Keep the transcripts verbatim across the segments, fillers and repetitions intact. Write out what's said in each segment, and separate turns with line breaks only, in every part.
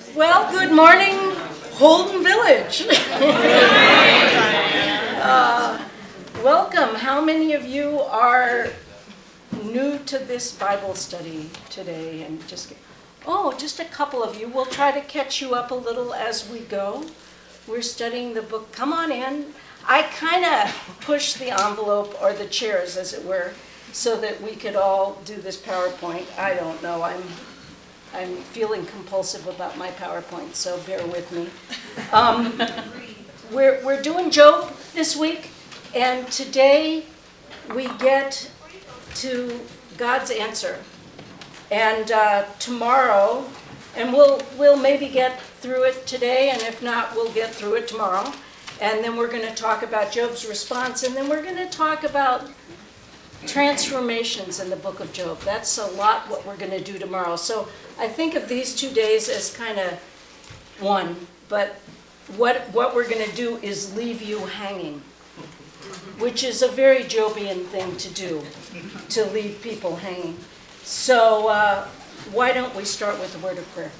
Well, good morning, Holden Village. uh, welcome. How many of you are new to this Bible study today? And just oh, just a couple of you. We'll try to catch you up a little as we go. We're studying the book. Come on in. I kind of pushed the envelope, or the chairs, as it were, so that we could all do this PowerPoint. I don't know. I'm I'm feeling compulsive about my PowerPoint, so bear with me. Um, we're we're doing Job this week, and today we get to God's answer. And uh, tomorrow, and we'll we'll maybe get through it today, and if not, we'll get through it tomorrow. And then we're going to talk about Job's response, and then we're going to talk about transformations in the book of Job. That's a lot what we're going to do tomorrow. So I think of these two days as kind of one, but what what we're going to do is leave you hanging, which is a very Jobian thing to do, to leave people hanging. So uh, why don't we start with a word of prayer?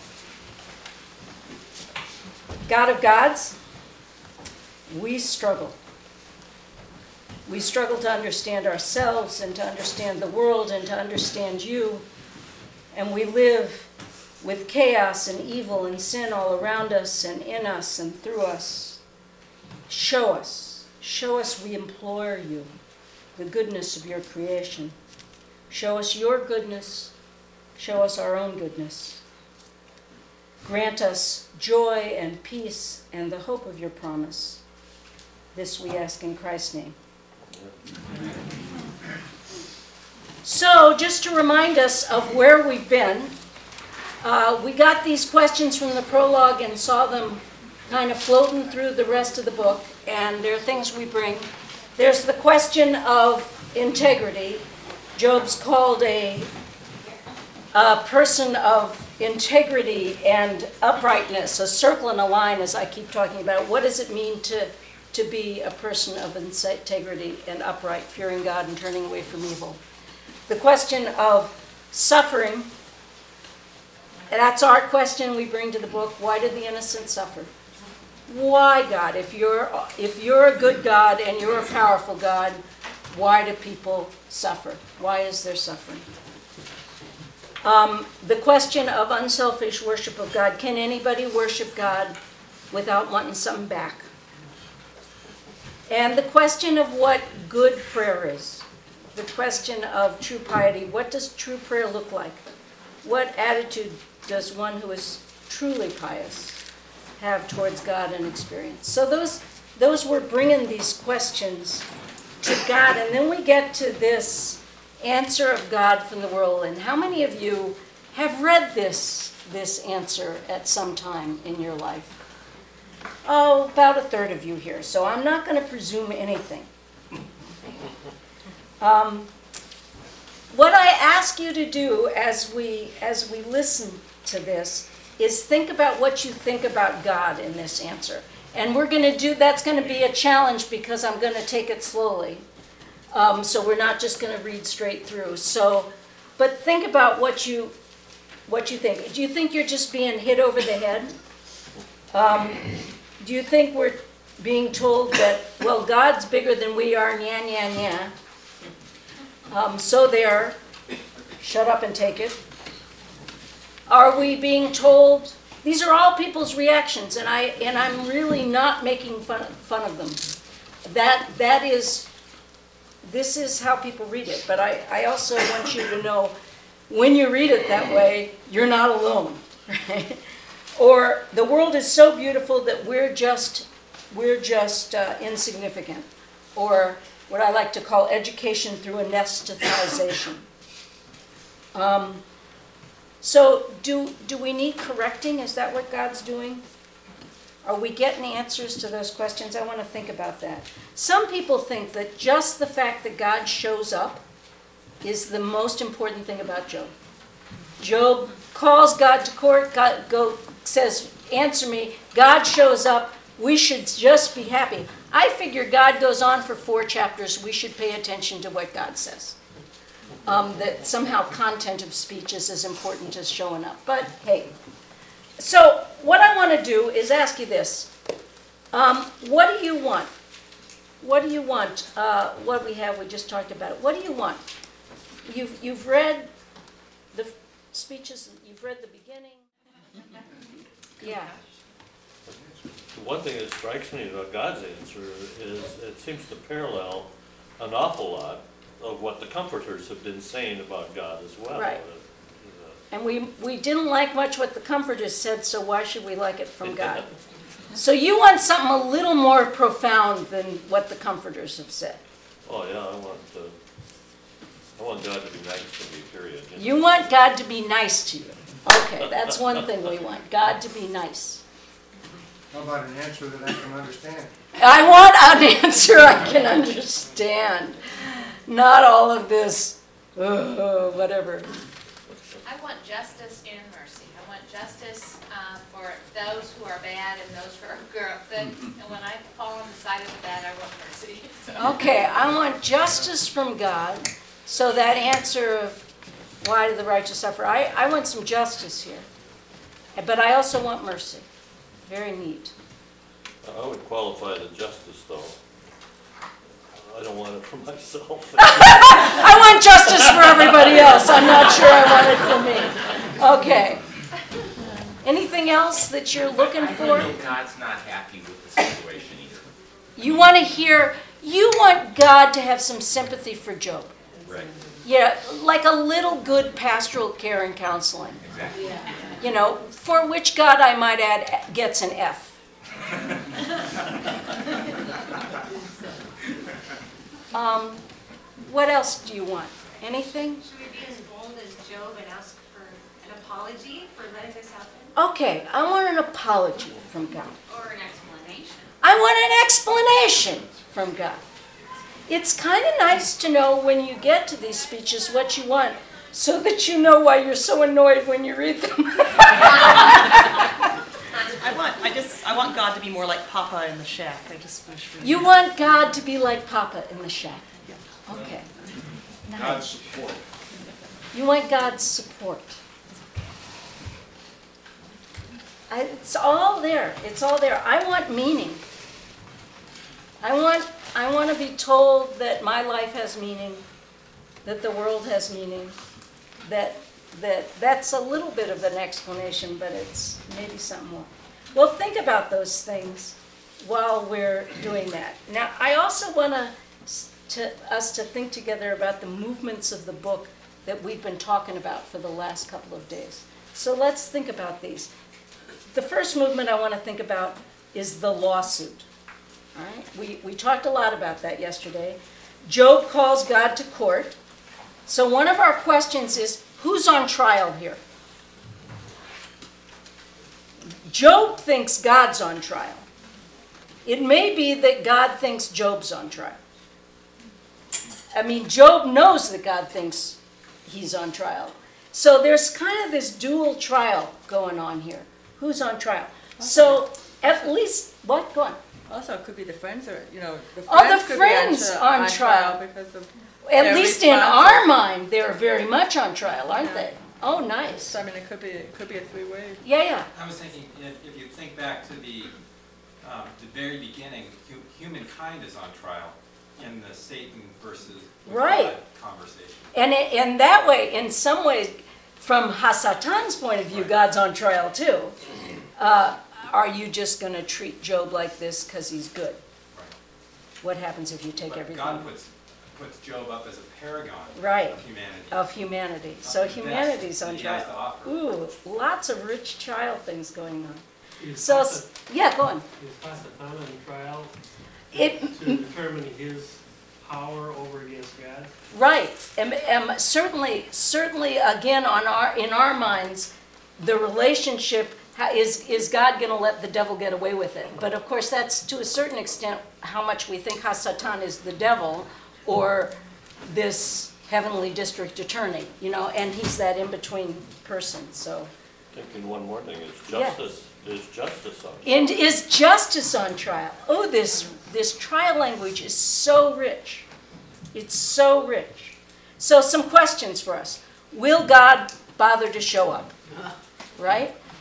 God of gods, we struggle. We struggle to understand ourselves and to understand the world and to understand you. And we live with chaos and evil and sin all around us and in us and through us. Show us. Show us, we implore you, the goodness of your creation. Show us your goodness. Show us our own goodness. Grant us joy and peace and the hope of your promise. This we ask in Christ's name. So, just to remind us of where we've been, uh, we got these questions from the prologue and saw them kind of floating through the rest of the book, and there are things we bring. There's the question of integrity. Job's called a, a person of integrity and uprightness, a circle and a line, as I keep talking about. What does it mean to to be a person of integrity and upright, fearing God and turning away from evil? The question of suffering, that's our question we bring to the book. Why did the innocent suffer? Why, God? If you're, if you're a good God and you're a powerful God, why do people suffer? Why is there suffering? Um, the question of unselfish worship of God. Can anybody worship God without wanting something back? And the question of what good prayer is. The question of true piety. What does true prayer look like? What attitude does one who is truly pious have towards God and experience? So those, those were bringing these questions to God. And then we get to this answer of God from the world. And how many of you have read this, this answer at some time in your life? Oh, about a third of you here, so I'm not going to presume anything. Um, what I ask you to do as we as we listen to this is think about what you think about God in this answer. And we're going to do, that's going to be a challenge because I'm going to take it slowly. Um, so we're not just going to read straight through. So, but think about what you what you think. Do you think you're just being hit over the head? Um, do you think we're being told that, well, God's bigger than we are, nya, nya, nya. Um, so there, shut up and take it. Are we being told, these are all people's reactions, and, I, and I'm really not making fun, fun of them. That, that is, this is how people read it, but I, I also want you to know, when you read it that way, you're not alone, right? Or the world is so beautiful that we're just we're just uh, insignificant. Or what I like to call education through anesthetization. Um, so do do we need correcting? Is that what God's doing? Are we getting answers to those questions? I want to think about that. Some people think that just the fact that God shows up is the most important thing about Job. Job calls God to court, God go, says, answer me. God shows up. We should just be happy. I figure God goes on for four chapters. We should pay attention to what God says. Um, that somehow content of speech is as important as showing up. But hey, so want to do is ask you this. Um, what do you want? What do you want? Uh, what we have, we just talked about it. What do you want? You've, you've read the speeches, you've read the beginning. Yeah.
The one thing that strikes me about God's answer is it seems to parallel an awful lot of what the comforters have been saying about God as well.
Right. And we, we didn't like much what the comforters said, so why should we like it from God? So you want something a little more profound than what the comforters have said.
Oh yeah, I want to, I want God to be nice to me, period.
You want God to be nice to you. Okay, that's one thing we want, God to be nice.
How about an answer that I can understand?
I want an answer I can understand. Not all of this, uh, whatever.
I want justice and mercy. I want justice uh, for those who are bad and those who are good. And when I fall on the side of the bad, I want mercy. So.
Okay, I want justice from God. So that answer of why do the righteous suffer? I, I want some justice here. But I also want mercy. Very neat.
I would qualify the justice though. I don't want it for myself.
I want justice for everybody else. I'm not sure I want it for me. Okay. Anything else that you're looking
I, I
for?
know God's not happy with the situation either.
You want to hear, you want God to have some sympathy for Job.
Right.
Yeah, like a little good pastoral care and counseling.
Exactly. Yeah.
You know, for which God, I might add, gets an F. um, what else do you want? Anything?
Should we be as bold as Job and ask for an apology for letting this happen?
Okay, I want an apology from God.
Or an explanation?
I want an explanation from God. It's kind of nice to know when you get to these speeches what you want, so that you know why you're so annoyed when you read them.
I want, I just, I want God to be more like Papa in the shack. I just wish for
You want God to be like Papa in the shack. Okay. Nice.
God's support.
You want God's support. I, it's all there. It's all there. I want meaning. I want, I want to be told that my life has meaning, that the world has meaning, that that that's a little bit of an explanation, but it's maybe something more. Well, think about those things while we're doing that. Now, I also want to, to us to think together about the movements of the book that we've been talking about for the last couple of days. So let's think about these. The first movement I want to think about is the lawsuit. All right? We, we talked a lot about that yesterday. Job calls God to court. So one of our questions is, who's on trial here? Job thinks God's on trial. It may be that God thinks Job's on trial. I mean, Job knows that God thinks he's on trial. So there's kind of this dual trial going on here. Who's on trial? So at least, what? Go on.
Also, it could be the friends, or you know, the
Oh,
friends
the
could
friends
be on, tri-
on trial.
because of.
At
their
least in
responses.
our mind, they're very much on trial, aren't
Yeah.
they? Oh, nice.
So I mean, it could be, it could be a three-way.
Yeah, yeah.
I was thinking, if, if you think back to the, um, the very beginning, hu- humankind is on trial in the Satan versus
Right.
God conversation.
And i- in that way, in some ways, from Hasatan's point of view, God's on trial too. Uh, are you just going to treat Job like this because he's good?
Right.
What happens if you take
But
everything?
God puts, puts Job up as a paragon
Right.
of humanity.
Of humanity. So
Of the best
humanity's
that
on
he has
trial.
to offer.
Ooh, lots of rich child things going on.
Is
So,
Pasa-
s- yeah, go on.
is Pasatana on trial
It,
to determine his power over against God?
Right, and, and certainly, certainly, again, on our in our minds, the relationship ha- is is God going to let the devil get away with it? But of course, that's to a certain extent how much we think Hasatan is the devil, or this heavenly district attorney, you know, and he's that in between person. So,
Thinking one more thing is
Yeah.
justice. Is justice on?
and is justice on trial? Oh, this this trial language is so rich. It's so rich. So some questions for us. Will God bother to show up? Right?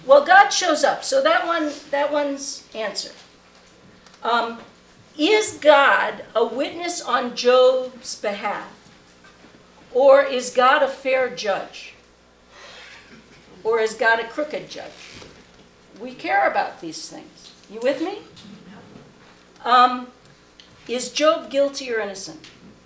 Well, God shows up, so that one, that one's answered. Um, is God a witness on Job's behalf? Or is God a fair judge? Or is God a crooked judge? We care about these things. You with me? Um, is Job guilty or innocent?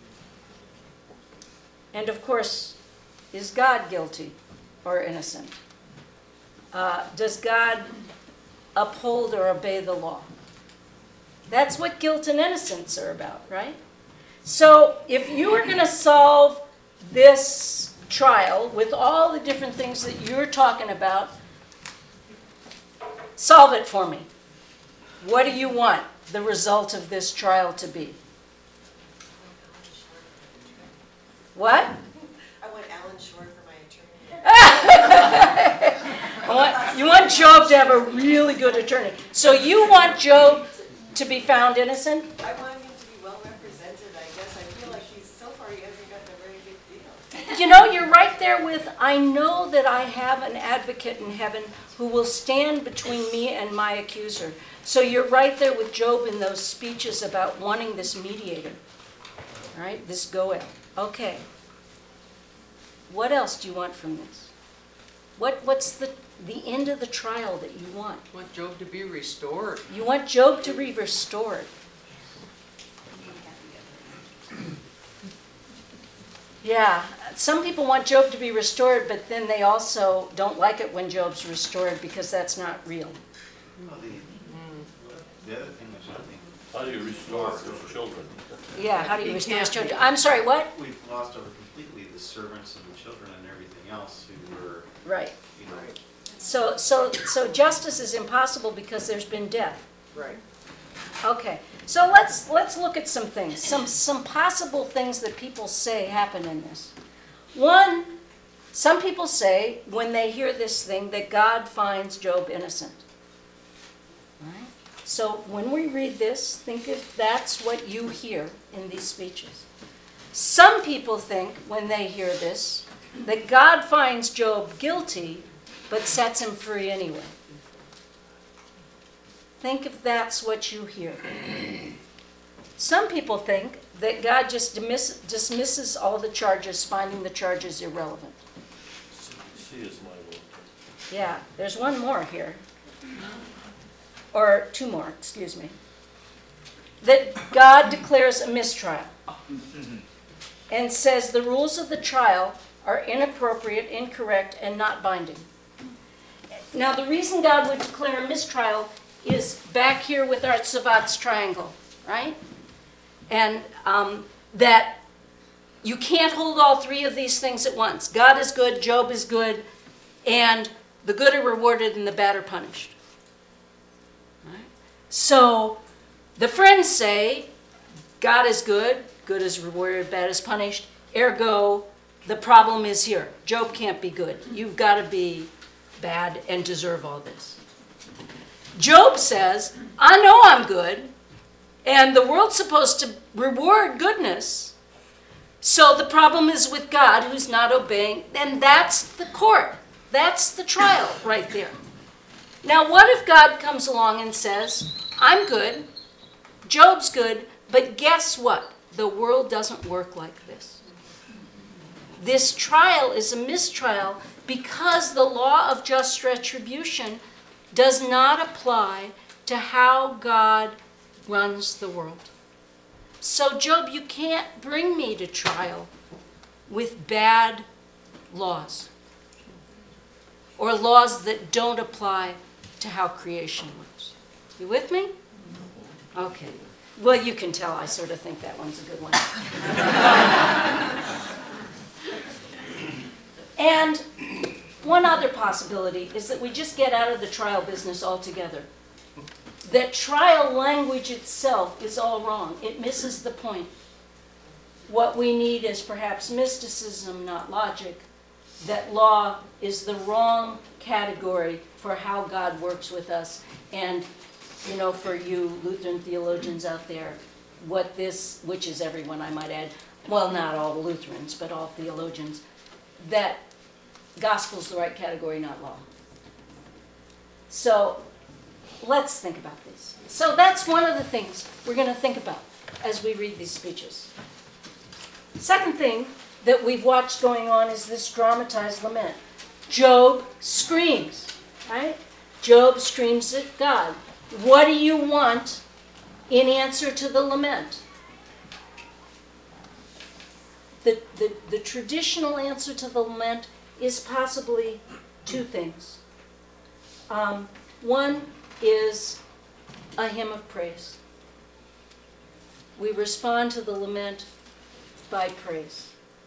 And of course, is God guilty or innocent? Uh, does God uphold or obey the law? That's what guilt and innocence are about, right? So if you are going to solve this trial with all the different things that you're talking about, solve it for me. What do you want the result of this trial to be? What?
I want Alan Shore for my attorney.
I want, you want Job to have a really good attorney. So you want Job to be found innocent?
I want him to be well represented, I guess. I feel like he's, so far he hasn't gotten a very big deal.
You know, you're right there with, I know that I have an advocate in heaven who will stand between me and my accuser. So you're right there with Job in those speeches about wanting this mediator, right? This Goel. Okay. What else do you want from this? What, what's the, the end of the trial that you want?
I want Job to be restored.
You want Job to be restored. Yeah, some people want Job to be restored, but then they also don't like it when Job's restored because that's not real.
Well, the, the other thing was, I think,
How do you restore his children?
Yeah, how do you
He
restore his
can't
children?
be.
I'm sorry, what?
we've glossed over completely the servants and the children and everything else who were,
Right.
you know,
So, so, so justice is impossible because there's been death.
Right.
Okay, so let's, let's look at some things, some, some possible things that people say happen in this. One, some people say when they hear this thing that God finds Job innocent. Right? So when we read this, think if that's what you hear in these speeches. Some people think when they hear this that God finds Job guilty but sets him free anyway. Think if that's what you hear. Some people think that God just dismiss, dismisses all the charges, finding the charges irrelevant.
C is my vote.
Yeah, there's one more here. Or two more, excuse me. That God declares a mistrial and says the rules of the trial are inappropriate, incorrect, and not binding. Now, the reason God would declare a mistrial is back here with our Savat's triangle, right? And um, that you can't hold all three of these things at once. God is good, Job is good, and the good are rewarded and the bad are punished. Right? So the friends say, God is good, good is rewarded, bad is punished. Ergo, the problem is here. Job can't be good. You've got to be bad and deserve all this. Job says, I know I'm good, and the world's supposed to reward goodness. So the problem is with God who's not obeying, and that's the court. That's the trial right there. Now, what if God comes along and says, I'm good, Job's good, but guess what? The world doesn't work like this. This trial is a mistrial because the law of just retribution does not apply to how God runs the world. So, Job, you can't bring me to trial with bad laws or laws that don't apply to how creation works. You with me? Okay. Well, you can tell I sort of think that one's a good one. And one other possibility is that we just get out of the trial business altogether. That trial language itself is all wrong. It misses the point. What we need is perhaps mysticism, not logic. That law is the wrong category for how God works with us. And, you know, for you Lutheran theologians out there, what this, which is everyone I might add, well, not all Lutherans, but all theologians, that gospel's the right category, not law. So let's think about this. So that's one of the things we're going to think about as we read these speeches. Second thing that we've watched going on is this dramatized lament. Job screams, right? Job screams at God. What do you want in answer to the lament? The, the, the traditional answer to the lament is possibly two things. Um, one is a hymn of praise. We respond to the lament by praise.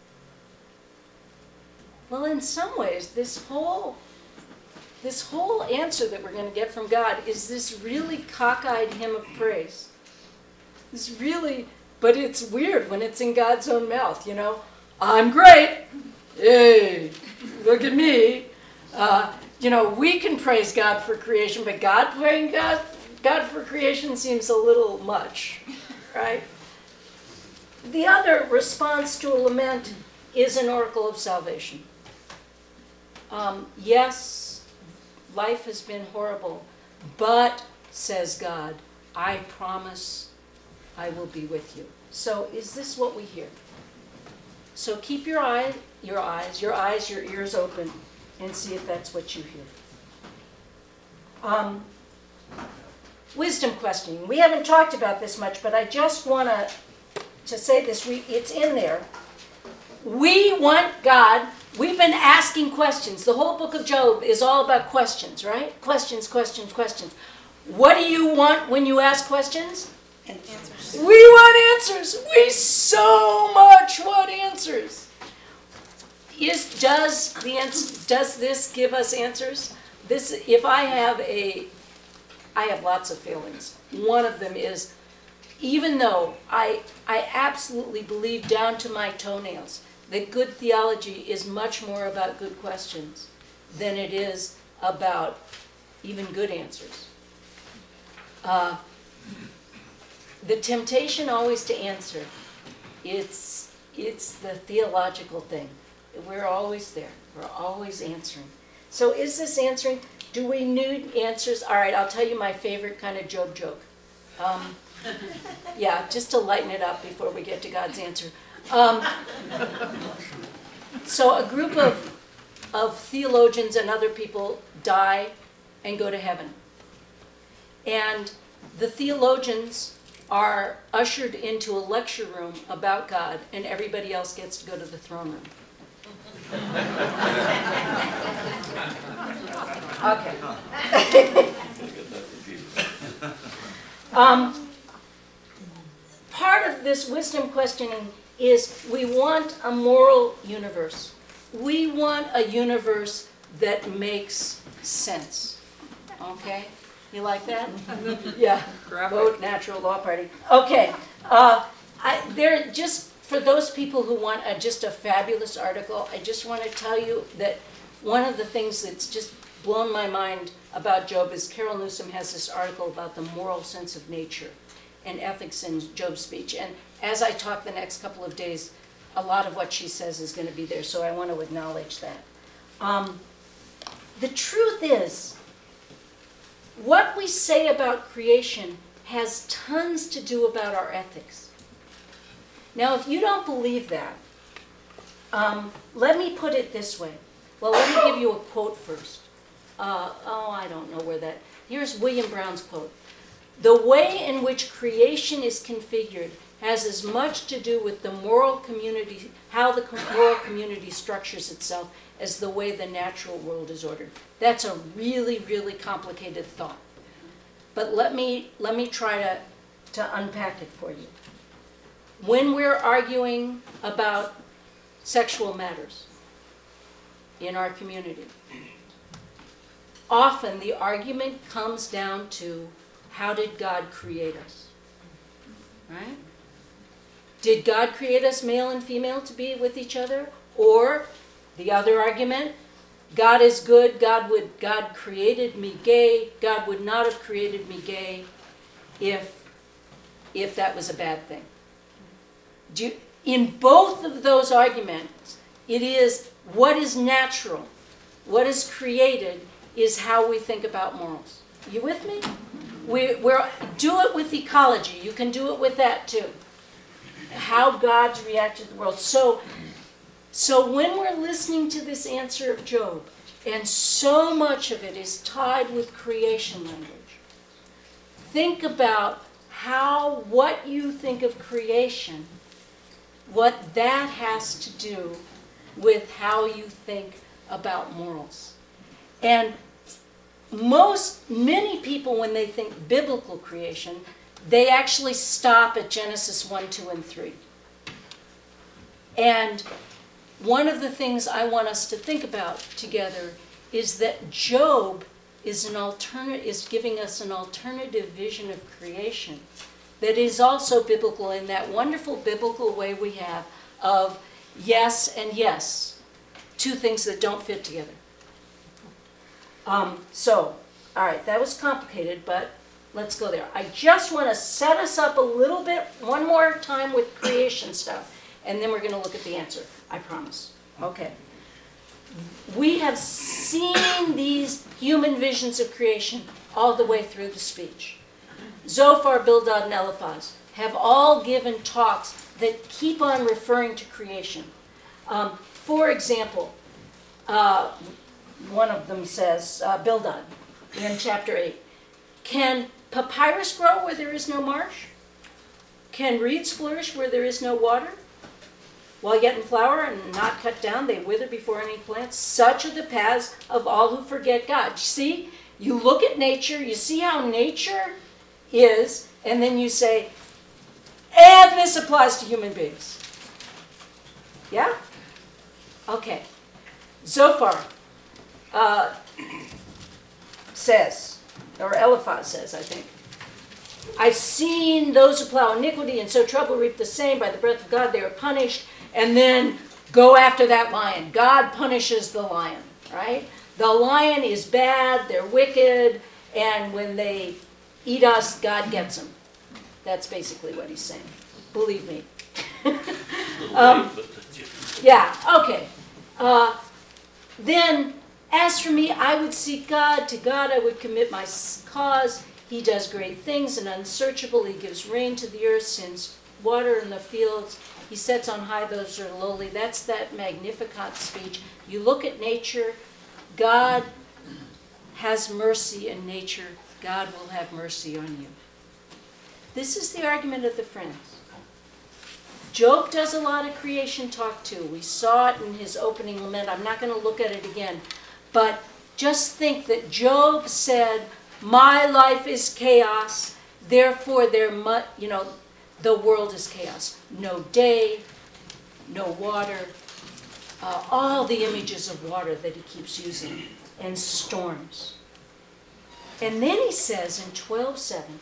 Well, in some ways, this whole this whole answer that we're going to get from God is this really cockeyed hymn of praise. It's really, but it's weird when it's in God's own mouth, you know. I'm great. Hey, look at me. Uh, you know, we can praise God for creation, but God praying God, God for creation seems a little much, right? The other response to a lament is an oracle of salvation. Um, yes, life has been horrible, but, says God, I promise I will be with you. So is this what we hear? So keep your eye, your eyes, your eyes, your ears open and see if that's what you hear. Um, wisdom questioning. We haven't talked about this much, but I just want to to say this. We, it's in there. We want God. We've been asking questions. The whole book of Job is all about questions, right? Questions, questions, questions. What do you want when you ask questions?
Answers.
We want answers. We so much want answers. Is does the ans- does this give us answers? This, if I have a, I have lots of feelings. One of them is, even though I I absolutely believe down to my toenails that good theology is much more about good questions than it is about even good answers. Uh, the temptation always to answer, it's it's the theological thing. We're always there. We're always answering. So is this answering? Do we need answers? All right, I'll tell you my favorite kind of Job joke. Um, yeah, just to lighten it up before we get to God's answer. Um, so a group of, of theologians and other people die and go to heaven. And the theologians are ushered into a lecture room about God, and everybody else gets to go to the throne room. Okay. um, part of this wisdom questioning is we want a moral universe. We want a universe that makes sense. Okay? You like that? Yeah. Vote Natural Law Party. Okay. Uh, I, there just for those people who want a, just a fabulous article, I just want to tell you that one of the things that's just blown my mind about Job is Carol Newsom has this article about the moral sense of nature and ethics in Job's speech. And as I talk the next couple of days, a lot of what she says is going to be there, so I want to acknowledge that. Um, the truth is, what we say about creation has tons to do about our ethics. Now, if you don't believe that, um, let me put it this way. Well, let me give you a quote first. Uh, oh, I don't know where that... Here's William Brown's quote. The way in which creation is configured has as much to do with the moral community, how the moral community structures itself, as the way the natural world is ordered. That's a really, really complicated thought. But let me, let me try to, to unpack it for you. When we're arguing about sexual matters in our community, often the argument comes down to, how did God create us? Right? Did God create us male and female to be with each other? Or the other argument, God is good, God would God created me gay, God would not have created me gay if if that was a bad thing. Do you, in both of those arguments, it is what is natural, what is created, is how we think about morals. You with me? We we're, do it with ecology. You can do it with that too. How God's reacted to the world. So, so when we're listening to this answer of Job, and so much of it is tied with creation language, think about how what you think of creation, what that has to do with how you think about morals. And most, many people, when they think biblical creation, they actually stop at Genesis one, two, and three. And one of the things I want us to think about together is that Job is an alternate, is giving us an alternative vision of creation that is also biblical in that wonderful biblical way we have of yes and yes, two things that don't fit together. Um, so, all right, that was complicated, but let's go there. I just want to set us up a little bit, one more time with creation stuff, and then we're going to look at the answer, I promise. Okay. We have seen these human visions of creation all the way through the speech. Zophar, Bildad, and Eliphaz have all given talks that keep on referring to creation. Um, for example, uh, one of them says, uh, Bildad, in chapter eight, can papyrus grow where there is no marsh? Can reeds flourish where there is no water? While yet in flower and not cut down, they wither before any plant. Such are the paths of all who forget God. See, you look at nature, you see how nature is, and then you say, and this applies to human beings. Yeah? Okay. Zophar uh, says, or Eliphaz says, I think, I've seen those who plow iniquity and sow trouble reap the same. By the breath of God they are punished. And then go after that lion. God punishes the lion, right? The lion is bad, they're wicked, and when they eat us, God gets them. That's basically what he's saying. Believe me. um, yeah, okay. Uh, then, as for me, I would seek God. To God I would commit my cause. He does great things and unsearchable. He gives rain to the earth, sends water in the fields. He sets on high those who are lowly. That's that Magnificat speech. You look at nature, God has mercy in nature. God will have mercy on you. This is the argument of the friends. Job does a lot of creation talk too. We saw it in his opening lament. I'm not going to look at it again. But just think that Job said, my life is chaos, therefore there mu- you know, the world is chaos. No day, no water, uh, all the images of water that he keeps using, and storms. And then he says in twelve seven,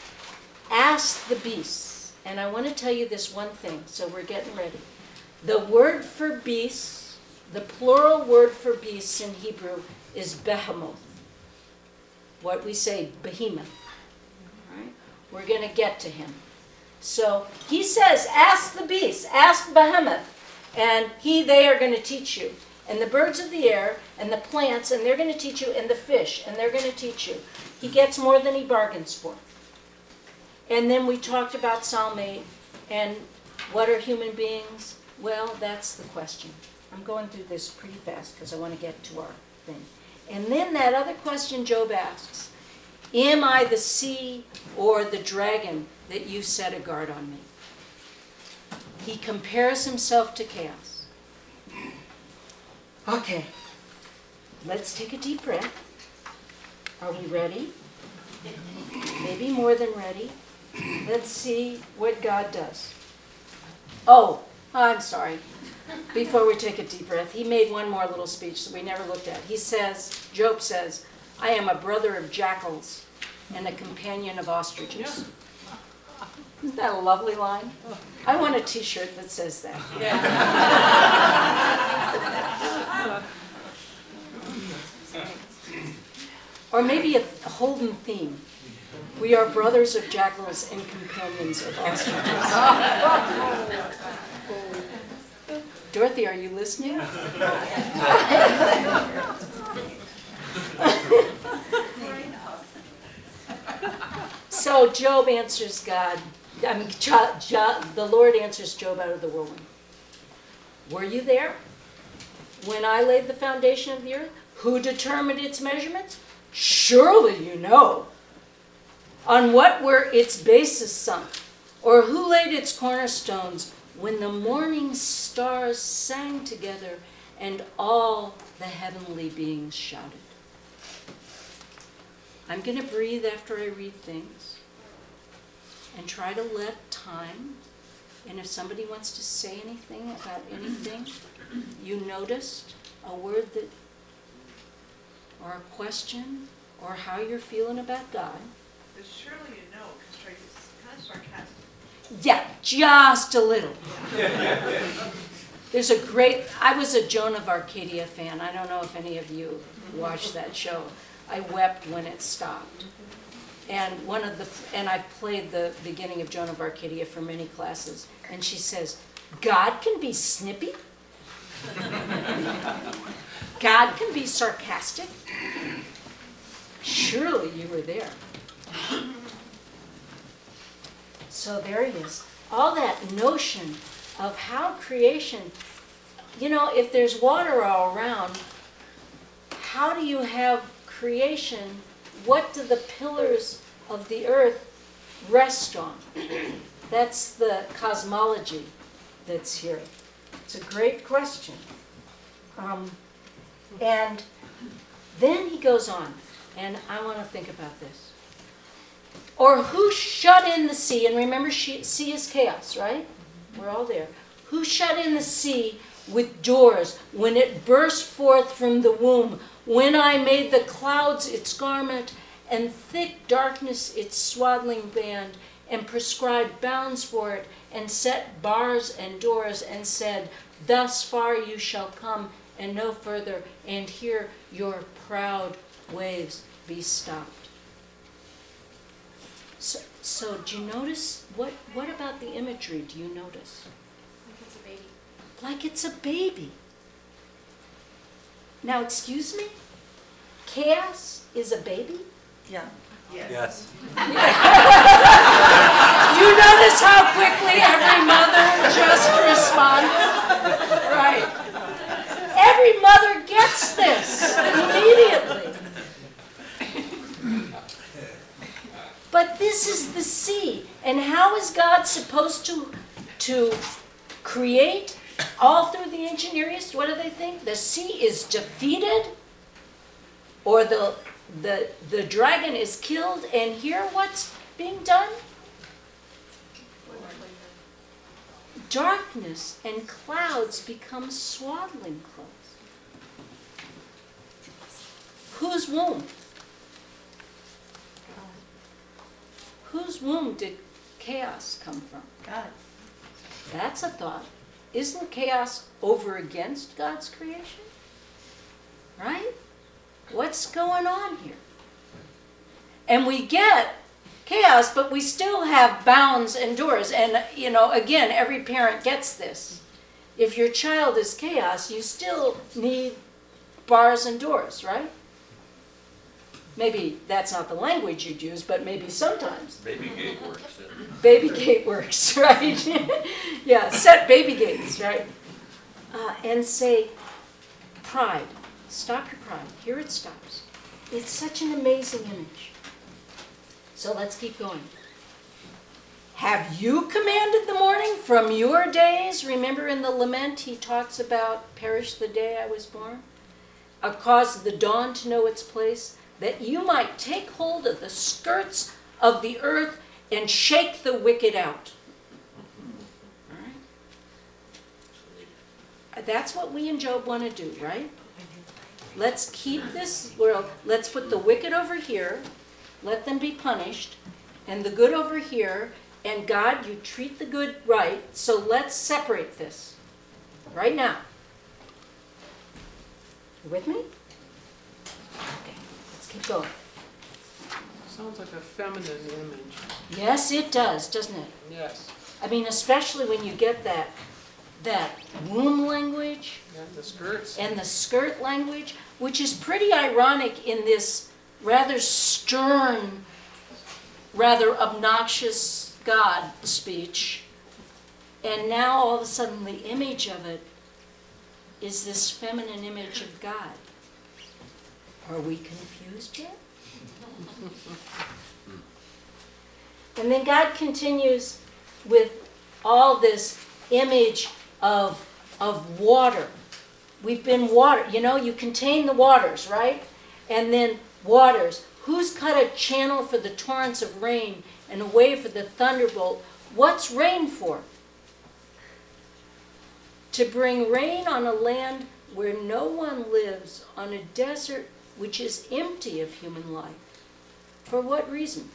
ask the beasts. And I want to tell you this one thing, so we're getting ready. The word for beasts, the plural word for beasts in Hebrew is behemoth. What we say, behemoth. Right? We're going to get to him. So he says, ask the beasts, ask behemoth, and he, they are going to teach you. And the birds of the air, and the plants, and they're going to teach you, and the fish, and they're going to teach you. He gets more than he bargains for. And then we talked about Psalm eight, and what are human beings? Well, that's the question. I'm going through this pretty fast because I want to get to our thing. And then that other question Job asks, am I the sea or the dragon that you set a guard on me? He compares himself to chaos. Okay, let's take a deep breath. Are we ready? Maybe more than ready. Let's see what God does. Oh, I'm sorry. Before we take a deep breath, he made one more little speech that we never looked at. He says, Job says, I am a brother of jackals and a companion of ostriches. Isn't that a lovely line? I want a t-shirt that says that. Yeah. Or maybe a Holden theme. We are brothers of jackals and companions of ostriches. Dorothy, are you listening? So Job answers God, I mean, Jo- Jo- the Lord answers Job out of the whirlwind. Were you there when I laid the foundation of the earth? Who determined its measurements? Surely you know. On what were its bases sunk? Or who laid its cornerstones when the morning stars sang together and all the heavenly beings shouted? I'm going to breathe after I read things and try to let time, and if somebody wants to say anything about anything you noticed, a word that, or a question, or how you're feeling about God.
But surely you know, because Tracy's kind of sarcastic.
Yeah, just a little. There's a great, I was a Joan of Arcadia fan. I don't know if any of you watched that show. I wept when it stopped. And one of the, and I've played the beginning of Joan of Arcadia for many classes. And she says, God can be snippy. God can be sarcastic. Surely you were there. So there he is. All that notion of how creation, you know, if there's water all around, how do you have creation? What do the pillars of the earth rest on? That's the cosmology that's here. It's a great question. Um, and then he goes on, and I want to think about this. Or who shut in the sea? And remember, sea is chaos, right? We're all there. Who shut in the sea with doors when it burst forth from the womb? When I made the clouds its garment and thick darkness its swaddling band, and prescribed bounds for it, and set bars and doors, and said, thus far you shall come, and no further, and here your proud waves be stopped. So, so do you notice, what, what about the imagery do you notice?
Like it's a baby.
Like it's a baby. Now, excuse me? Chaos is a baby?
Yeah.
Yes.
You notice how quickly every mother just responded? Right. Every mother gets this immediately. But this is the sea. And how is God supposed to, to create all through the ancient Near East? What do they think? The sea is defeated, or the, the, the dragon is killed, and here what's being done? Darkness and clouds become swaddling clothes. Whose womb? Whose womb did chaos come from?
God.
That's a thought. Isn't chaos over against God's creation? Right? What's going on here? And we get chaos, but we still have bounds and doors. And, you know, again, every parent gets this. If your child is chaos, you still need bars and doors, right? Maybe that's not the language you'd use, but maybe sometimes.
Baby gate works. Yeah.
Baby gate works, right? Yeah, set baby gates, right? Uh, and say, pride. Stop your pride. Here it stops. It's such an amazing image. So let's keep going. Have you commanded the morning from your days? Remember in the lament he talks about, perish the day I was born? Or cause the dawn to know its place, that you might take hold of the skirts of the earth and shake the wicked out. All right? That's what we in Job want to do, right? Let's keep this world, let's put the wicked over here, let them be punished, and the good over here, and God, you treat the good right, so let's separate this right now. You with me? Okay, let's keep going.
Sounds like a feminine image.
Yes, it does, doesn't it?
Yes.
I mean, especially when you get that that womb language
And the skirts.
and the skirt language, which is pretty ironic in this rather stern rather obnoxious God speech. And now all of a sudden the image of it is this feminine image of God. Are we confused yet? And then God continues with all this image of, of water. We've been water. You know, you contain the waters, right? And then waters. Who's cut a channel for the torrents of rain and a way for the thunderbolt? What's rain for? To bring rain on a land where no one lives, on a desert which is empty of human life. For what reason?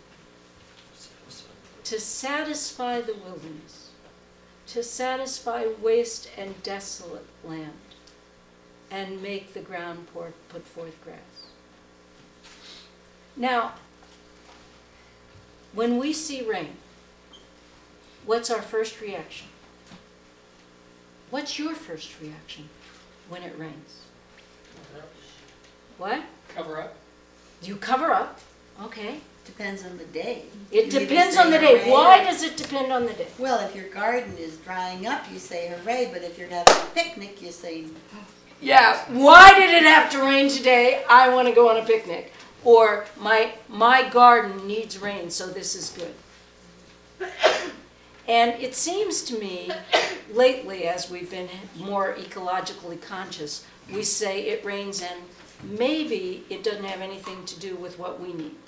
To satisfy the wilderness, to satisfy waste and desolate land, and make the ground pour, put forth grass. Now, when we see rain, what's our first reaction? What's your first reaction when it rains? What?
Cover up.
You cover up. Okay.
Depends on the day.
It
You either
depends
say
on the day.
hooray
Why
or-
does it depend on the day?
Well, if your garden is drying up, you say hooray, but if you're having a picnic, you say,
Yeah, why did it have to rain today? I want to go on a picnic. Or my my garden needs rain, so this is good. And it seems to me, lately, as we've been more ecologically conscious, we say it rains and maybe it doesn't have anything to do with what we need.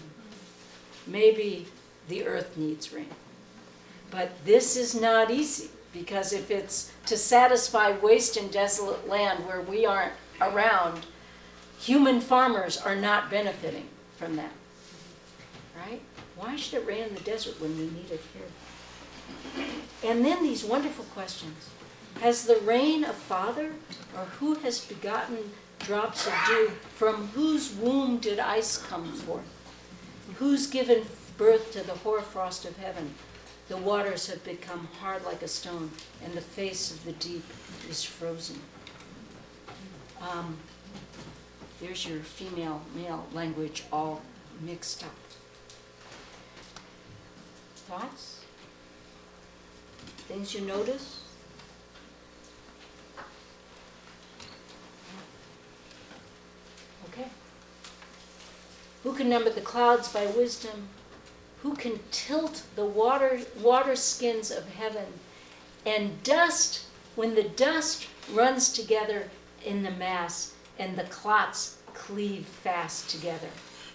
Maybe the earth needs rain. But this is not easy, because if it's to satisfy waste and desolate land where we aren't around, human farmers are not benefiting from that. Right? Why should it rain in the desert when we need it here? And then these wonderful questions. Has the rain a father? Or who has begotten drops of dew? From whose womb did ice come forth? Who's given birth to the hoarfrost of heaven? The waters have become hard like a stone, and the face of the deep is frozen. Um, there's your female-male language all mixed up. Thoughts? Things you notice? Okay. Who can number the clouds by wisdom? Who can tilt the water, water skins of heaven? And dust, when the dust runs together in the mass, and the clots cleave fast together.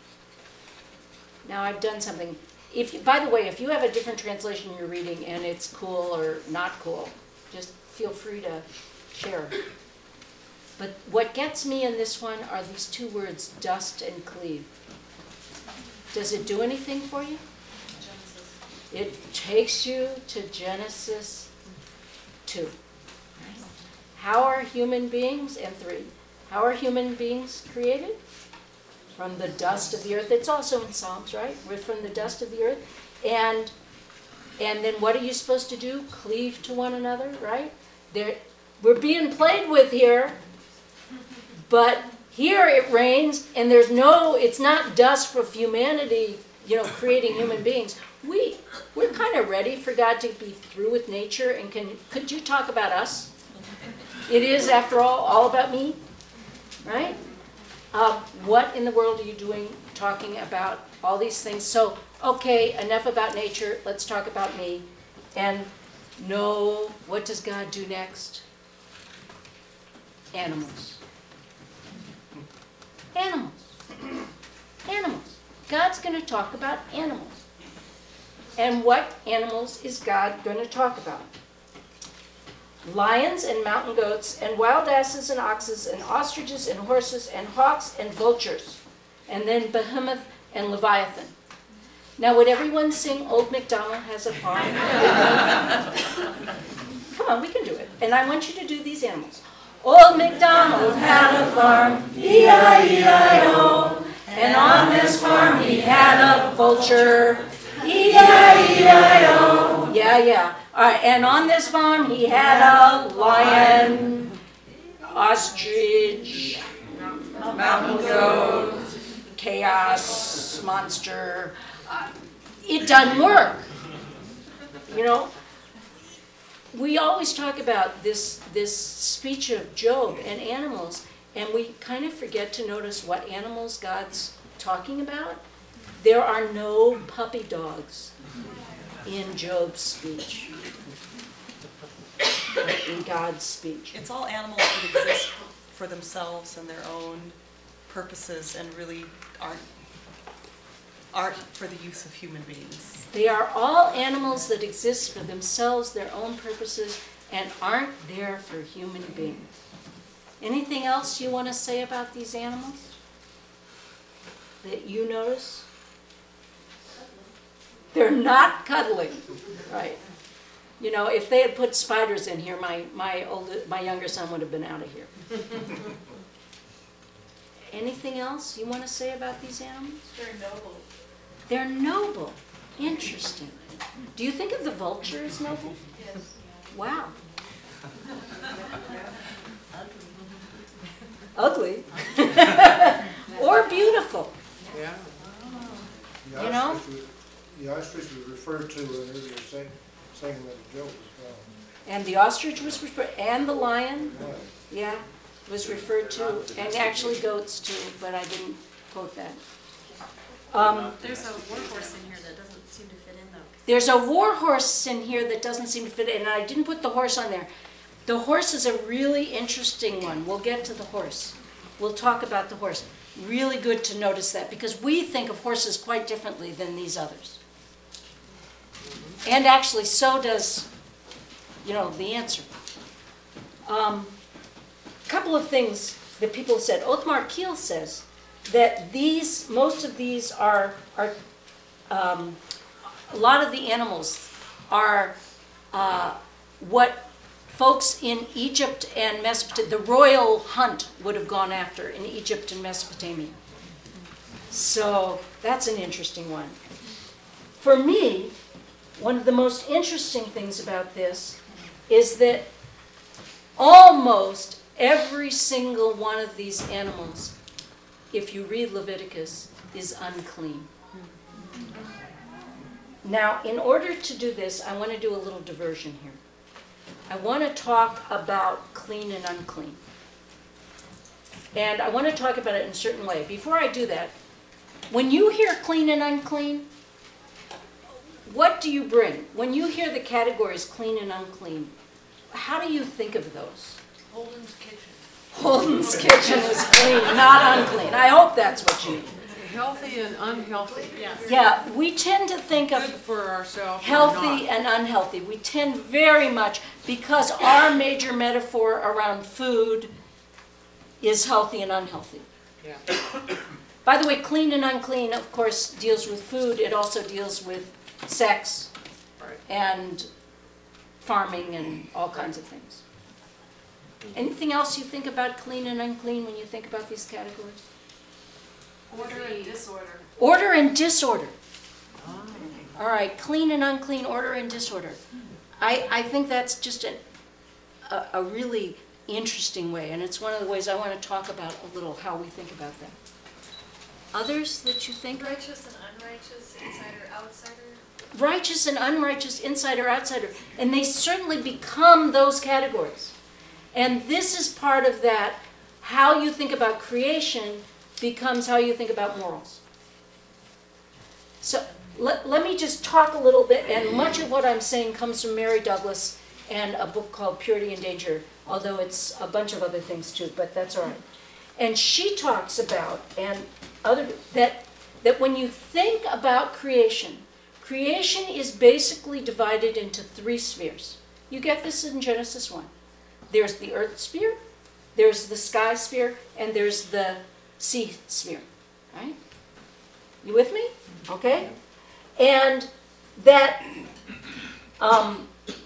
Now I've done something. If you, by the way, if you have a different translation you're reading and it's cool or not cool, just feel free to share. But what gets me in this one are these two words, dust and cleave. Does it do anything for you?
Genesis.
It takes you to Genesis two. Right? How are human beings, and three, how are human beings created? From the dust of the earth. It's also in Psalms, right? We're from the dust of the earth. And and then what are you supposed to do? Cleave to one another, right? There, we're being played with here, but here it rains, and there's no, it's not dust for humanity, you know, creating human beings. We, we're kind of ready for God to be through with nature, and can, could you talk about us? It is, after all, all about me, right? Uh, what in the world are you doing talking about all these things? So, okay, enough about nature, let's talk about me. And no, what does God do next? Animals. Animals. Animals. God's going to talk about animals. And what animals is God going to talk about? Lions and mountain goats and wild asses and oxes and ostriches and horses and hawks and vultures. And then behemoth and leviathan. Now would everyone sing Old MacDonald Has a Farm? Come on, we can do it. And I want you to do these animals. Old MacDonald had a farm, E I E I O. And on this farm he had a vulture, E I E I O. Yeah, yeah. All right, and on this farm he had a lion, ostrich, mountain goat, chaos monster, it doesn't work. You know? We always talk about this, this speech of Job and animals, and we kind of forget to notice what animals God's talking about. There are no puppy dogs in Job's speech, in God's speech.
It's all animals that exist for themselves and their own purposes and really aren't, aren't for the use of human beings.
They are all animals that exist for themselves, their own purposes, and aren't there for human beings. Anything else you want to say about these animals that you notice? They're not cuddling, right? You know, if they had put spiders in here, my my older, my younger son would have been out of here. Anything else you want to say about these animals?
They're noble.
They're noble. Interesting. Do you think of the vulture as noble?
Yes.
Wow. Ugly. Or beautiful.
Yeah.
The
You know?
ostrich was- The ostrich was referred to in earlier seg- segment of Job as
And the ostrich was referred, and the lion,
well.
yeah, was referred to, and actually goats too, but I didn't quote that. Um,
There's a war horse in here that doesn't seem to fit in though.
There's a war horse in here that doesn't seem to fit in, and I didn't put the horse on there. The horse is a really interesting one. We'll get to the horse. We'll talk about the horse. Really good to notice that, because we think of horses quite differently than these others. And actually, so does, you know, the answer. Um, couple of things that people said. Othmar Kiel says that these, most of these are, are um, a lot of the animals are uh, what folks in Egypt and Mesopotamia, the royal hunt would have gone after in Egypt and Mesopotamia. So that's an interesting one. For me, one of the most interesting things about this is that almost every single one of these animals, if you read Leviticus, is unclean. Now, in order to do this, I want to do a little diversion here. I want to talk about clean and unclean. And I want to talk about it in a certain way. Before I do that, when you hear clean and unclean, what do you bring? When you hear the categories clean and unclean, how do you think of those?
Holden's Kitchen.
Holden's Kitchen is clean, not unclean. I hope that's what you mean.
Healthy and unhealthy.
Yes.
Yeah, we tend to think
Good
of
for ourselves or
healthy
not.
and unhealthy. We tend very much, because our major metaphor around food is healthy and unhealthy.
Yeah.
By the way, clean and unclean, of course, deals with food. It also deals with sex
Right.
and farming and all kinds of things. Anything else you think about clean and unclean when you think about these categories?
Order and disorder.
Order and disorder. All right, clean and unclean, order and disorder. I, I think that's just an, a, a really interesting way, and it's one of the ways I want to talk about a little how we think about that. Others that you think of?
Righteous and unrighteous, insider, outsider.
Righteous and unrighteous, insider, outsider, and they certainly become those categories. And this is part of that, how you think about creation becomes how you think about morals. So let, let me just talk a little bit, and much of what I'm saying comes from Mary Douglas and a book called Purity and Danger, although it's a bunch of other things too, but that's all right. And she talks about, and other that that when you think about creation, creation is basically divided into three spheres. You get this in Genesis one. There's the earth sphere, there's the sky sphere, and there's the sea sphere, right? You with me? Okay? And that um,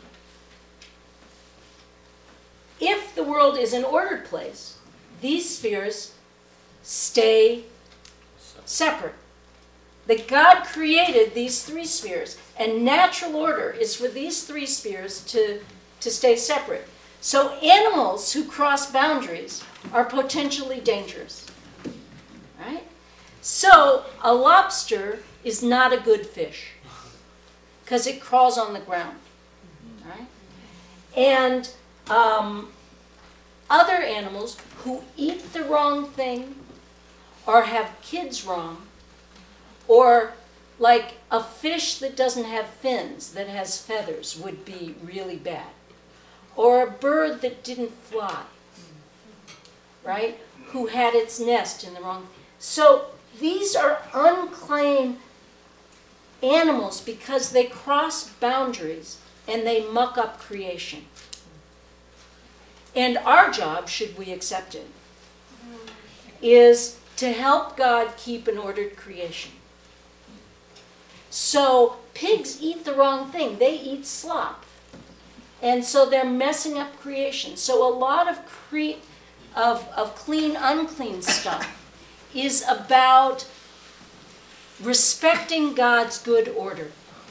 if the world is an ordered place, these spheres stay separate. That God created these three spheres, and natural order is for these three spheres to, to stay separate. So animals who cross boundaries are potentially dangerous. Right? So a lobster is not a good fish because it crawls on the ground, right? And um, other animals who eat the wrong thing or have kids wrong, or like a fish that doesn't have fins, that has feathers, would be really bad. Or a bird that didn't fly, right? Who had its nest in the wrong. So these are unclaimed animals because they cross boundaries and they muck up creation. And our job, should we accept it, is to help God keep an ordered creation. So pigs eat the wrong thing. They eat slop. And so they're messing up creation. So a lot of cre- of, of clean, unclean stuff is about respecting God's good order.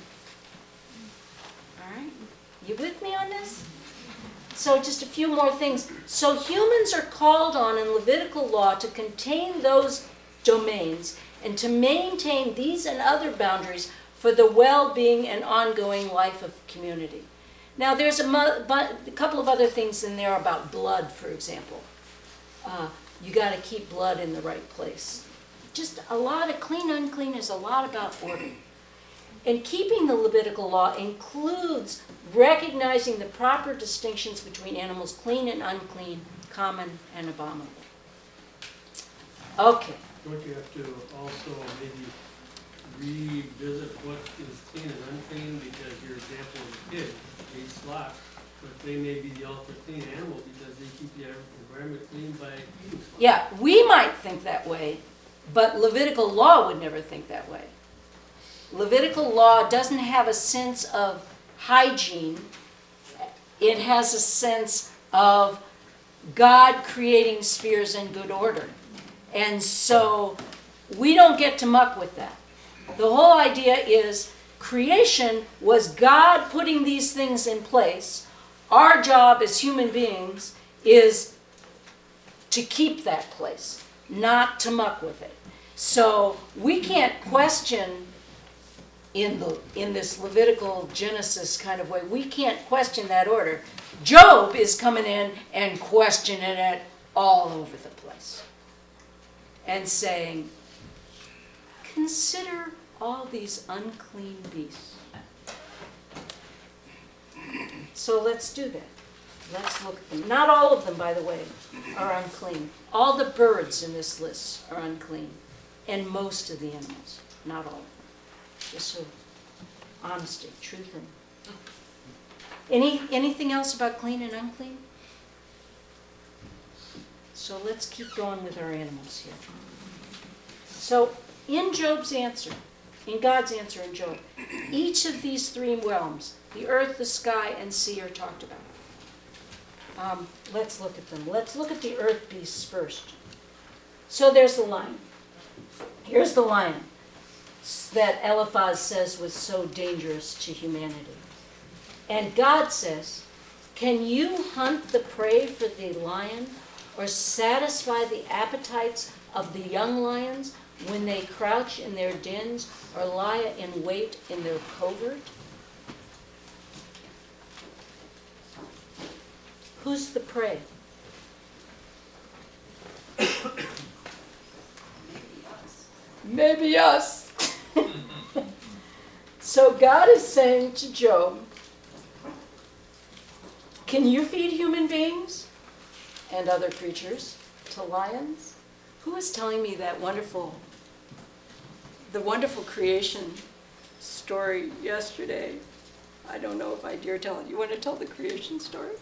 All right? You with me on this? So just a few more things. So humans are called on in Levitical law to contain those domains and to maintain these and other boundaries for the well-being and ongoing life of community. Now there's a, mo- but a couple of other things in there about blood, for example. Uh, you got to keep blood in the right place. Just a lot of clean, unclean is a lot about order. And keeping the Levitical law includes recognizing the proper distinctions between animals clean and unclean, common and abominable. Okay.
Don't you have to also maybe revisit what is clean and unclean? Because your example of the pig eats slop, but they may be the ultra clean animal because they keep the environment clean by eating slop.
Yeah, we might think that way, but Levitical law would never think that way. Levitical law doesn't have a sense of hygiene. It has a sense of God creating spheres in good order. And so we don't get to muck with that. The whole idea is creation was God putting these things in place. Our job as human beings is to keep that place, not to muck with it. So we can't question in the in this Levitical Genesis kind of way, we can't question that order. Job is coming in and questioning it all over the place and saying, consider all these unclean beasts. So let's do that. Let's look at them. Not all of them, by the way, are unclean. All the birds in this list are unclean, and most of the animals, not all of them. Just so honesty, truth. And any anything else about clean and unclean? So let's keep going with our animals here. So in Job's answer, in God's answer in Job, each of these three realms, the earth, the sky, and sea, are talked about. Um, let's look at them. Let's look at the earth beasts first. So there's the lion. Here's the lion that Eliphaz says was so dangerous to humanity. And God says, can you hunt the prey for the lion or satisfy the appetites of the young lions when they crouch in their dens or lie in wait in their covert? Who's the prey? Maybe us. So God is saying to Job, can you feed human beings and other creatures to lions? Who was telling me that wonderful, the wonderful creation story yesterday? I don't know if I dare tell it. You want to tell the creation story?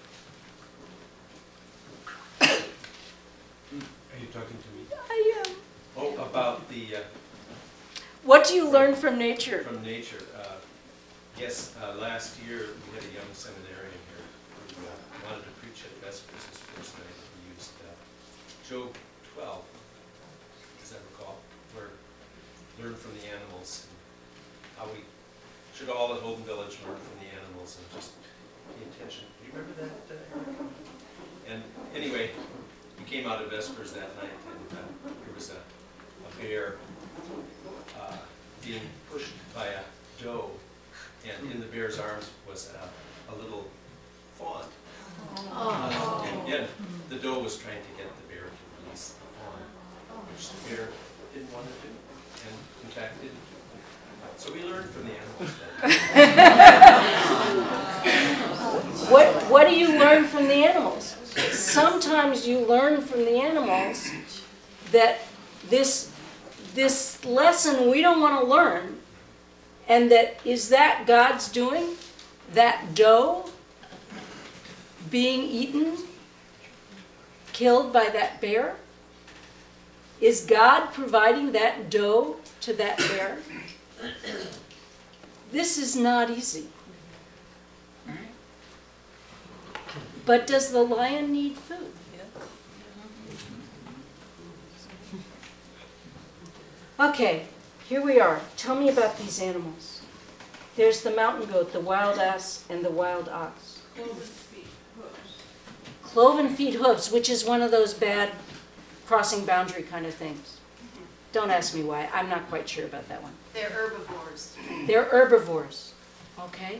Are you talking to me?
I am.
Oh, about the, uh,
What do you learn from nature?
from nature. Uh, Yes, uh, last year, we had a young seminarian here who uh, wanted to preach at Vespers his first night. He used uh, Job twelve, as I recall, where learn from the animals, and how we should all at Holden Village learn from the animals and just pay attention. Do you remember that, uh, Eric? And anyway, we came out of Vespers that night, and uh, there was a, a bear uh, being pushed by a doe, and in the bear's arms was a, a little fawn. Uh, And yet, the doe was trying to get the bear to release the fawn, which the bear didn't want to do, and in fact didn't do. So we learned from the animals that.
What, what do you learn from the animals? Sometimes you learn from the animals that this, this lesson we don't want to learn, and that is that God's doing? That doe being eaten, killed by that bear? Is God providing that doe to that bear? This is not easy. But does the lion need food? Okay, here we are. Tell me about these animals. There's the mountain goat, the wild ass, and the wild ox.
Cloven feet, hooves.
Cloven feet hooves, which is one of those bad crossing boundary kind of things. Don't ask me why. I'm not quite sure about that one.
They're herbivores.
They're herbivores. Okay?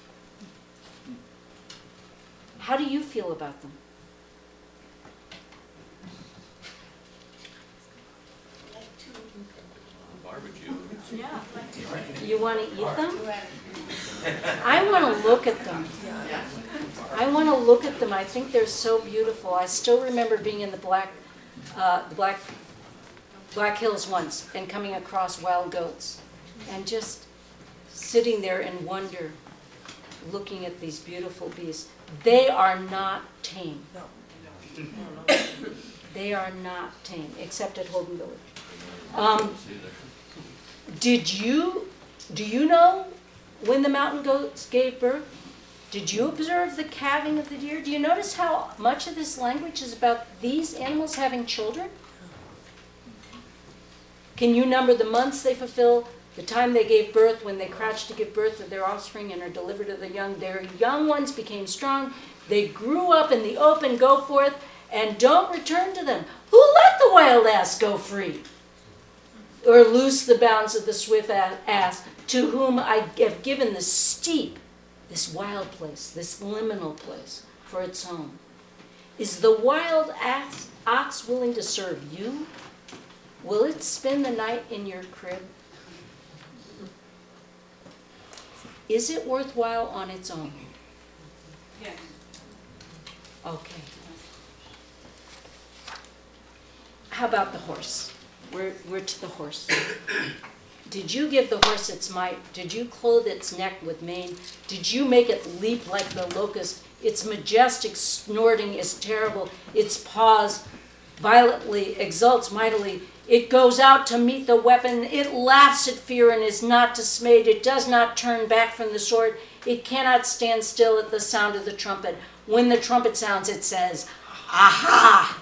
How do you feel about them?
Barbecue.
Yeah.
You want to eat them? I want to look at them. I want to look at them. I think they're so beautiful. I still remember being in the Black, uh, the Black, Black Hills once and coming across wild goats and just sitting there in wonder, looking at these beautiful beasts. They are not tame. They are not tame, except at Holden Village. Um, did you, do you know when the mountain goats gave birth? Did you observe the calving of the deer? Do you notice how much of this language is about these animals having children? Can you number the months they fulfill, the time they gave birth, when they crouched to give birth to their offspring and are delivered to the young? Their young ones became strong. They grew up in the open, go forth, and don't return to them. Who let the wild ass go free? Or loose the bounds of the swift ass, to whom I have given the steep, this wild place, this liminal place, for its home. Is the wild ass, ox willing to serve you? Will it spend the night in your crib? Is it worthwhile on its own?
Yes.
Okay. How about the horse? We're, we're to the horse. Did you give the horse its might? Did you clothe its neck with mane? Did you make it leap like the locust? Its majestic snorting is terrible. Its paws violently exults mightily. It goes out to meet the weapon. It laughs at fear and is not dismayed. It does not turn back from the sword. It cannot stand still at the sound of the trumpet. When the trumpet sounds, it says, aha!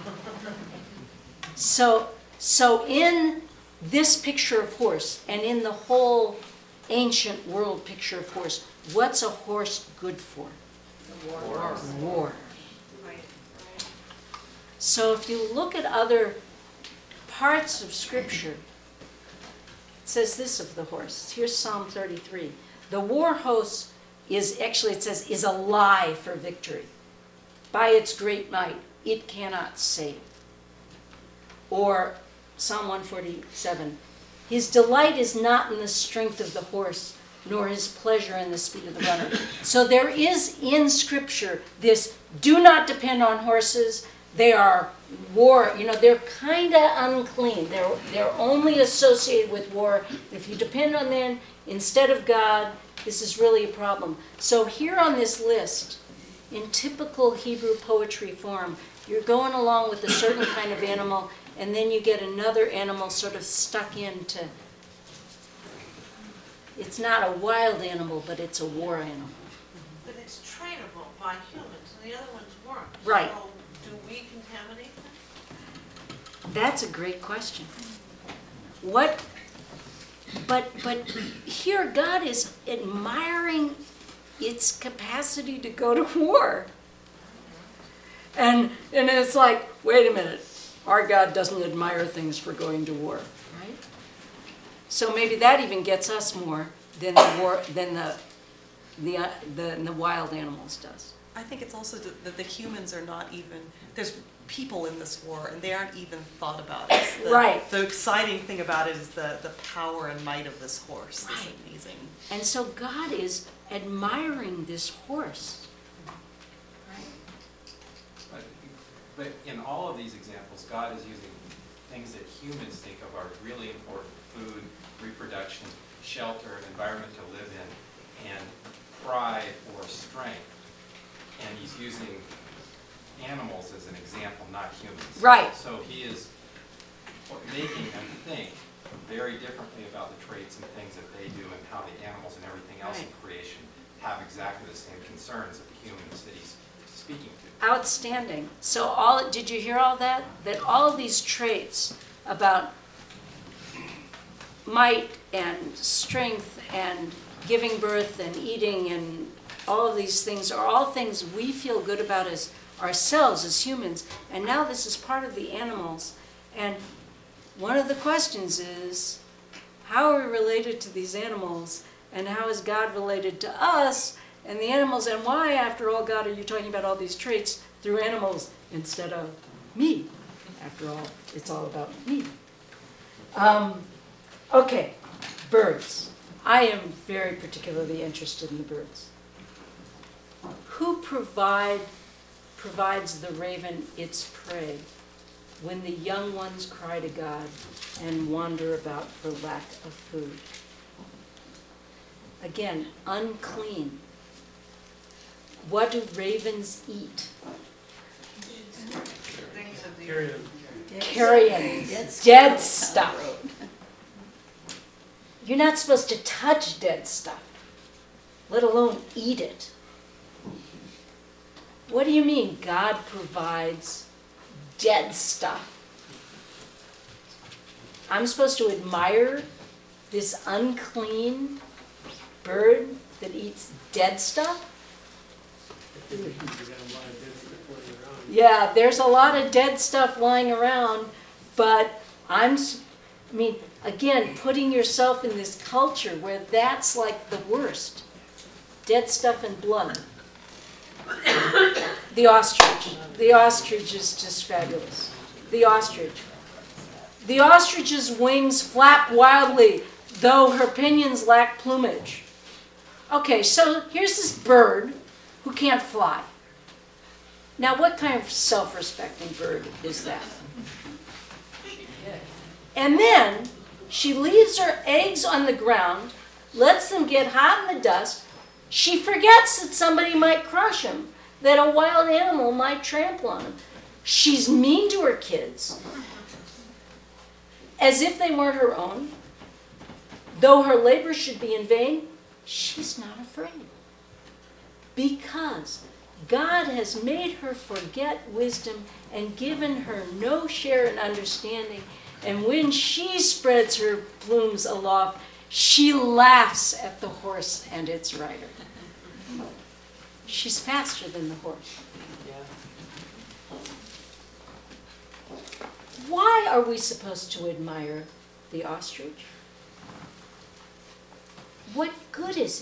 So, so in this picture of horse, and in the whole ancient world picture of horse, what's a horse good for? War. War. So if you look at other parts of Scripture, it says this of the horse. Here's Psalm thirty-three. The war host is, actually it says, is a lie for victory. By its great might, it cannot save. Or Psalm one forty-seven, his delight is not in the strength of the horse, nor his pleasure in the speed of the runner. So there is in Scripture this, do not depend on horses. They are war, you know, they're kind of unclean. They're, they're only associated with war. If you depend on them instead of God, this is really a problem. So here on this list, in typical Hebrew poetry form, you're going along with a certain kind of animal, and then you get another animal sort of stuck into, it's not a wild animal, but it's a war animal.
But it's trainable by humans, and the other ones weren't.
Right.
So do we contaminate them?
That's a great question. What, but, but here God is admiring its capacity to go to war. And, and it's like, wait a minute, our God doesn't admire things for going to war, right? So maybe that even gets us more than the war, than the, the, uh, the, the wild animals does.
I think it's also th- that the humans are not even, there's people in this war and they aren't even thought about. It's the,
Right.
The exciting thing about it is the, the power and might of this horse. This
Right.
amazing.
And so God is admiring this horse.
But, but in all of these examples, God is using things that humans think of are really important: food, reproduction, shelter, an environment to live in, and pride or strength. And he's using animals as an example, not humans.
Right.
So he is making them think very differently about the traits and things that they do and how the animals and everything else in
Right.
creation have exactly the same concerns of the humans that he's speaking to.
Outstanding. So all, did you hear all that? That all of these traits about might and strength and giving birth and eating and all of these things are all things we feel good about as ourselves as humans. And now this is part of the animals. And one of the questions is, how are we related to these animals? And how is God related to us and the animals? And why, after all, God, are you talking about all these traits through animals instead of me? After all, it's all about me. Um, okay, birds. I am very particularly interested in the birds. Who provide, provides the raven its prey when the young ones cry to God and wander about for lack of food? Again, unclean. What do ravens eat?
Carrion.
Carrion, dead stuff. You're not supposed to touch dead stuff, let alone eat it. What do you mean God provides dead stuff? I'm supposed to admire this unclean bird that eats dead stuff? Yeah, there's a lot of dead stuff lying around, but I'm, s- I mean, again, putting yourself in this culture where that's like the worst. Dead stuff and blood. The ostrich. The ostrich is just fabulous. The ostrich. The ostrich's wings flap wildly, though her pinions lack plumage. Okay, so here's this bird who can't fly. Now, what kind of self-respecting bird is that? And then she leaves her eggs on the ground, lets them get hot in the dust. She forgets that somebody might crush them, that a wild animal might trample on them. She's mean to her kids, as if they weren't her own. Though her labor should be in vain, she's not afraid. Because God has made her forget wisdom and given her no share in understanding. And when she spreads her plumes aloft, she laughs at the horse and its rider. She's faster than the horse. Why are we supposed to admire the ostrich? What good is it?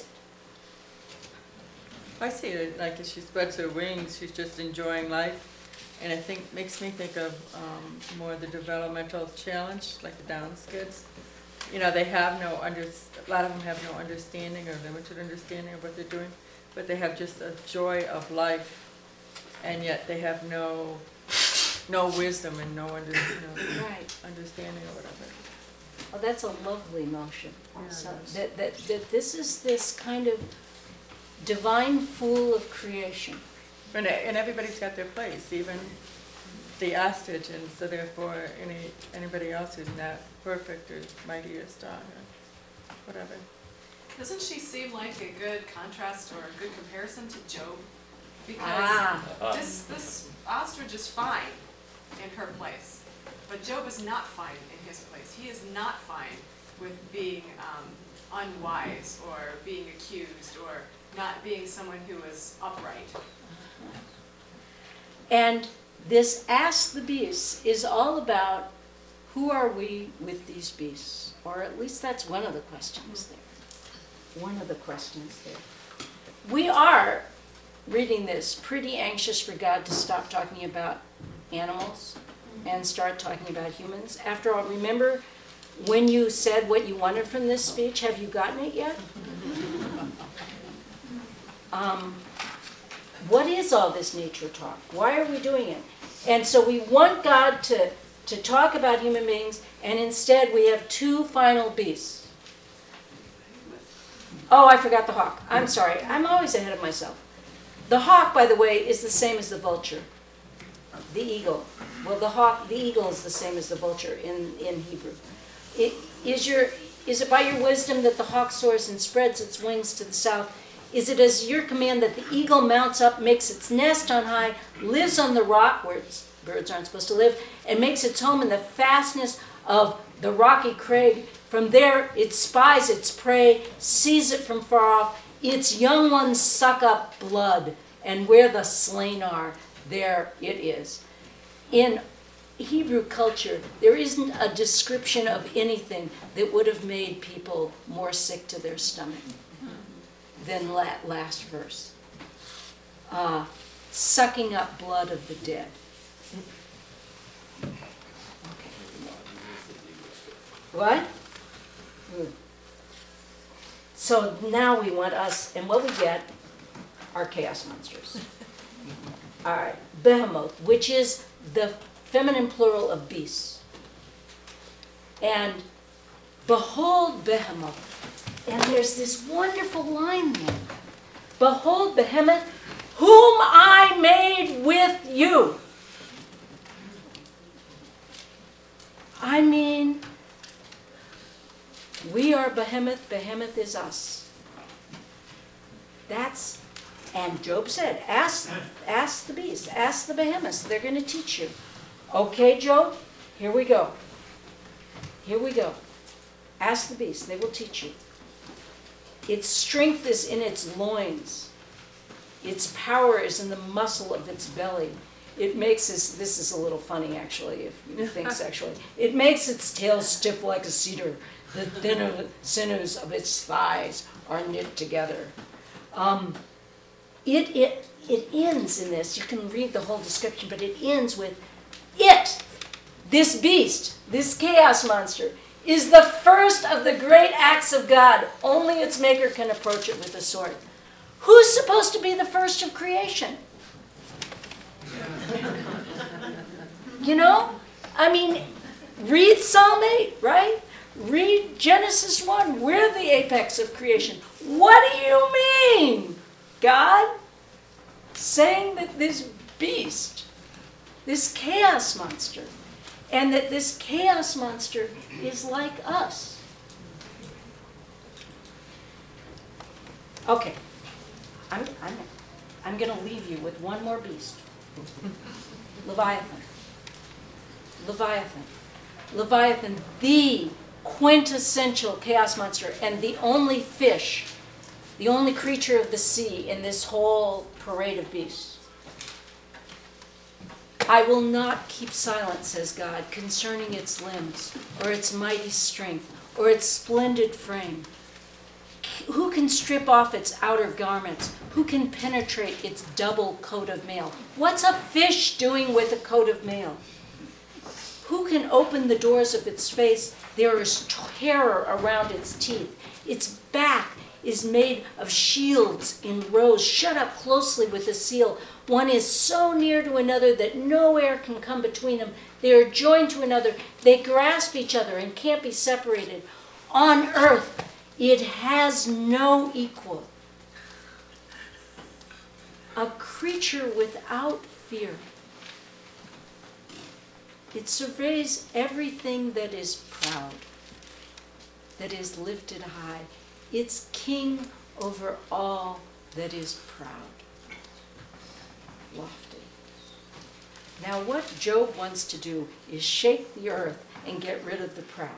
I see it like as she spreads her wings, she's just enjoying life. And I think, makes me think of um, more the developmental challenge, like the Downs kids. You know, they have no under, a lot of them have no understanding or limited understanding of what they're doing, but they have just a joy of life, and yet they have no, no wisdom and no, under, you know,
Right.
understanding or whatever.
Oh, that's a lovely notion.
Yeah,
So
it is.
that, that, that this is this kind of divine fool of creation.
And, and everybody's got their place, even the ostrich, and so therefore any anybody else who's not perfect or mighty or strong or whatever.
Doesn't she seem like a good contrast or a good comparison to Job? Because
Ah.
this, this ostrich is fine in her place, but Job is not fine in his place. He is not fine with being um, unwise or being accused or not being someone who is upright.
And this Ask the Beast is all about who are we with these beasts? Or at least that's one of the questions there. One of the questions there. We are, reading this, pretty anxious for God to stop talking about animals and start talking about humans. After all, remember when you said what you wanted from this speech? Have you gotten it yet? Um, what is all this nature talk? Why are we doing it? And so we want God to, to talk about human beings, and instead we have two final beasts. Oh, I forgot the hawk. I'm sorry. I'm always ahead of myself. The hawk, by the way, is the same as the vulture. The eagle. Well, the hawk, the eagle is the same as the vulture in, in Hebrew. It, is, your, is it by your wisdom that the hawk soars and spreads its wings to the south? Is it as your command that the eagle mounts up, makes its nest on high, lives on the rock where its birds aren't supposed to live, and makes its home in the fastness of the rocky crag? From there it spies its prey, sees it from far off. Its young ones suck up blood, and where the slain are, there it is. In Hebrew culture, there isn't a description of anything that would have made people more sick to their stomach than that last verse. Uh, sucking up blood of the dead. Okay. What? Mm. So now we want us, and what we get are chaos monsters. All right, behemoth, which is the feminine plural of beasts. And behold behemoth. And there's this wonderful line there. Behold behemoth, whom I made with you. I mean, we are behemoth, behemoth is us. That's, and Job said, ask, ask the beast, ask the behemoths, they're going to teach you. Okay, Job, here we go. Here we go. Ask the beast, they will teach you. Its strength is in its loins. Its power is in the muscle of its belly. It makes this, this is a little funny actually, if you think sexually. It makes its tail stiff like a cedar. The thinner sinews of its thighs are knit together. Um, it, it, it ends in this, you can read the whole description, but it ends with, it, this beast, this chaos monster, is the first of the great acts of God. Only its maker can approach it with a sword. Who's supposed to be the first of creation? You know? I mean, read Psalm eight, right? Read Genesis one. We're the apex of creation. What do you mean, God? Saying that this beast, this chaos monster, and that this chaos monster is like us. Okay, I'm, I'm, I'm going to leave you with one more beast. Leviathan. Leviathan. Leviathan, the quintessential chaos monster and the only fish, the only creature of the sea in this whole parade of beasts. I will not keep silent, says God, concerning its limbs, or its mighty strength, or its splendid frame. Who can strip off its outer garments? Who can penetrate its double coat of mail? What's a fish doing with a coat of mail? Who can open the doors of its face? There is terror around its teeth. Its back is made of shields in rows, shut up closely with a seal. One is so near to another that no air can come between them. They are joined to another. They grasp each other and can't be separated. On earth, it has no equal. A creature without fear. It surveys everything that is proud, that is lifted high. It's king over all that is proud. Lofty. Now what Job wants to do is shake the earth and get rid of the proud.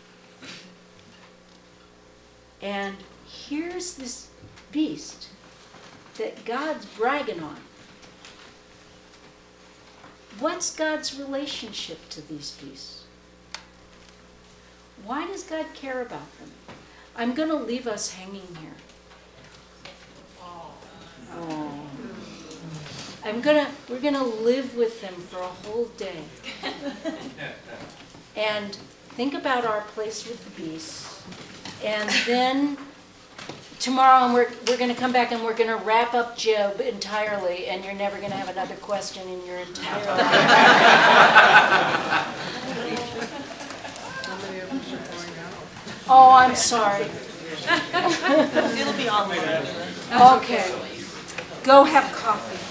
And here's this beast that God's bragging on. What's God's relationship to these beasts? Why does God care about them? I'm going to leave us hanging here. Oh. I'm gonna, we're gonna live with them for a whole day. And think about our place with the beasts. And then tomorrow, and we're, we're gonna come back and we're gonna wrap up Job entirely, and you're never gonna have another question in your entire life. Oh, I'm sorry.
It'll be online.
Okay. Go have coffee.